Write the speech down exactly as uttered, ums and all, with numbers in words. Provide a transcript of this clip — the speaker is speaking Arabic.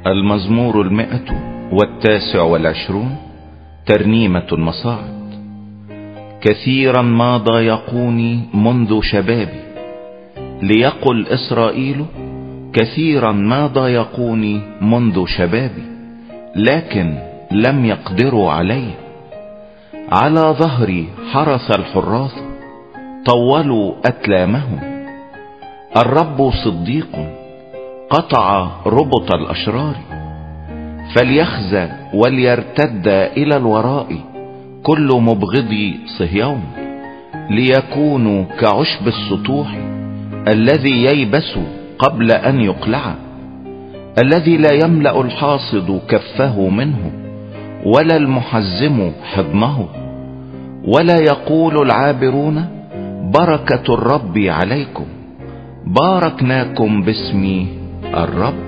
المزمور المئة والتاسع والعشرون، ترنيمة مصاعد. كثيرا ما ضايقوني منذ شبابي، ليقل إسرائيل كثيرا ما ضايقوني منذ شبابي، لكن لم يقدروا علي. على ظهري حرث الحراث، طولوا أتلامهم. الرب صديق، قطع ربط الأشرار. فليخزى وليرتد إلى الوراء كل مبغضي صهيون، ليكونوا كعشب السطوح الذي ييبس قبل أن يقلع، الذي لا يملأ الحاصد كفه منه، ولا المحزم حضنه. ولا يقول العابرون بركة الرب عليكم، باركناكم باسم الرب.